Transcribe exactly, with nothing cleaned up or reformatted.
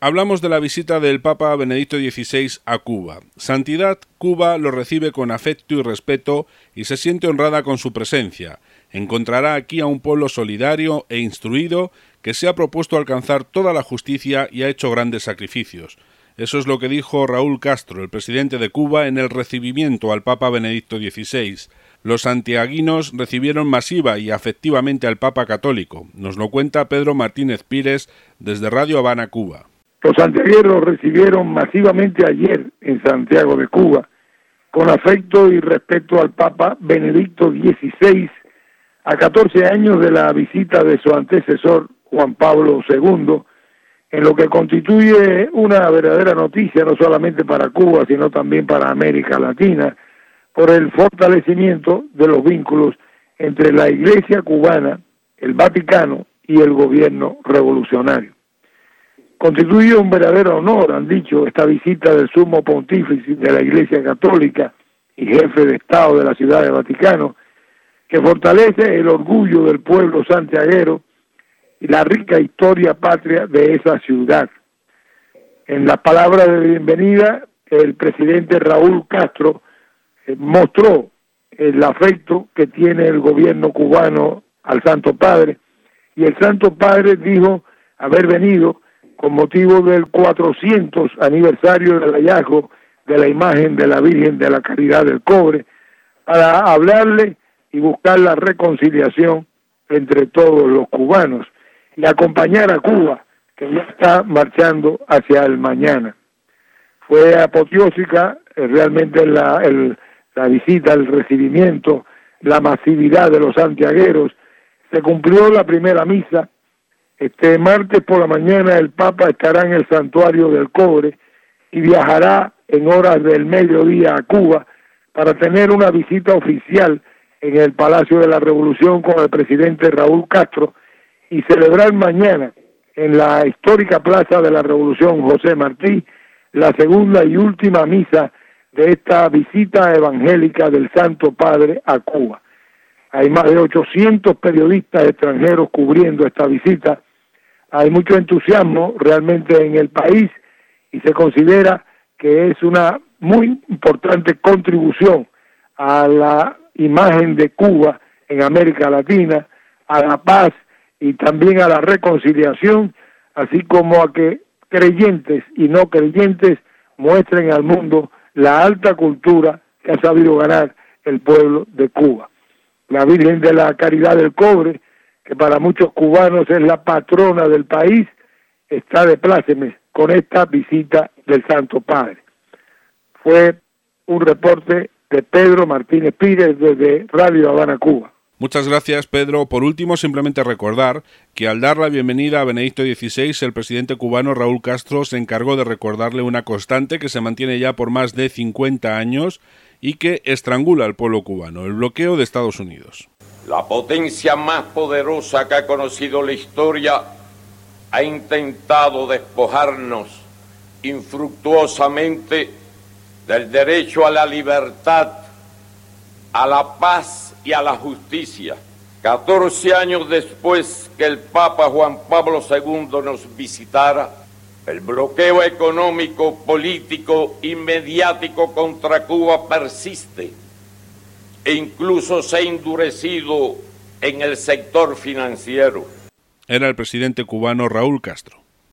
Hablamos de la visita del Papa Benedicto dieciséis a Cuba. Santidad, Cuba lo recibe con afecto y respeto y se siente honrada con su presencia. Encontrará aquí a un pueblo solidario e instruido que se ha propuesto alcanzar toda la justicia y ha hecho grandes sacrificios. Eso es lo que dijo Raúl Castro, el presidente de Cuba, en el recibimiento al Papa Benedicto dieciséis. Los santiaguinos recibieron masiva y afectivamente al Papa católico. Nos lo cuenta Pedro Martínez Pires desde Radio Habana, Cuba. Los santiagueros recibieron masivamente ayer en Santiago de Cuba, con afecto y respeto al Papa Benedicto dieciséis, a catorce años de la visita de su antecesor Juan Pablo segundo, en lo que constituye una verdadera noticia no solamente para Cuba, sino también para América Latina, por el fortalecimiento de los vínculos entre la Iglesia cubana, el Vaticano y el gobierno revolucionario. Constituye un verdadero honor, han dicho, esta visita del sumo pontífice de la Iglesia Católica y jefe de Estado de la Ciudad del Vaticano, que fortalece el orgullo del pueblo santiaguero y la rica historia patria de esa ciudad. En la palabra de bienvenida, el presidente Raúl Castro eh, mostró el afecto que tiene el gobierno cubano al Santo Padre, y el Santo Padre dijo haber venido con motivo del cuatrocientos aniversario del hallazgo de la imagen de la Virgen de la Caridad del Cobre, para hablarle y buscar la reconciliación entre todos los cubanos y acompañar a Cuba, que ya está marchando hacia el mañana. Fue apoteósica eh, realmente la, el, la visita, el recibimiento, la masividad de los santiagueros. Se cumplió la primera misa. Este martes por la mañana el Papa estará en el Santuario del Cobre y viajará en horas del mediodía a Cuba para tener una visita oficial en el Palacio de la Revolución con el presidente Raúl Castro y celebrar mañana en la histórica Plaza de la Revolución José Martí la segunda y última misa de esta visita evangélica del Santo Padre a Cuba. Hay más de ochocientos periodistas extranjeros cubriendo esta visita. Hay mucho entusiasmo realmente en el país y se considera que es una muy importante contribución a la imagen de Cuba en América Latina, a la paz y también a la reconciliación, así como a que creyentes y no creyentes muestren al mundo la alta cultura que ha sabido ganar el pueblo de Cuba. La Virgen de la Caridad del Cobre, que para muchos cubanos es la patrona del país, está de plácemes con esta visita del Santo Padre. Fue un reporte de Pedro Martínez Pires desde Radio Habana, Cuba. Muchas gracias, Pedro. Por último, simplemente recordar que al dar la bienvenida a Benedicto dieciséis, el presidente cubano Raúl Castro se encargó de recordarle una constante que se mantiene ya por más de cincuenta años y que estrangula al pueblo cubano, el bloqueo de Estados Unidos. La potencia más poderosa que ha conocido la historia ha intentado despojarnos infructuosamente del derecho a la libertad, a la paz y a la justicia. Catorce años después que el Papa Juan Pablo segundo nos visitara, el bloqueo económico, político y mediático contra Cuba persiste e incluso se ha endurecido en el sector financiero. Era el presidente cubano Raúl Castro.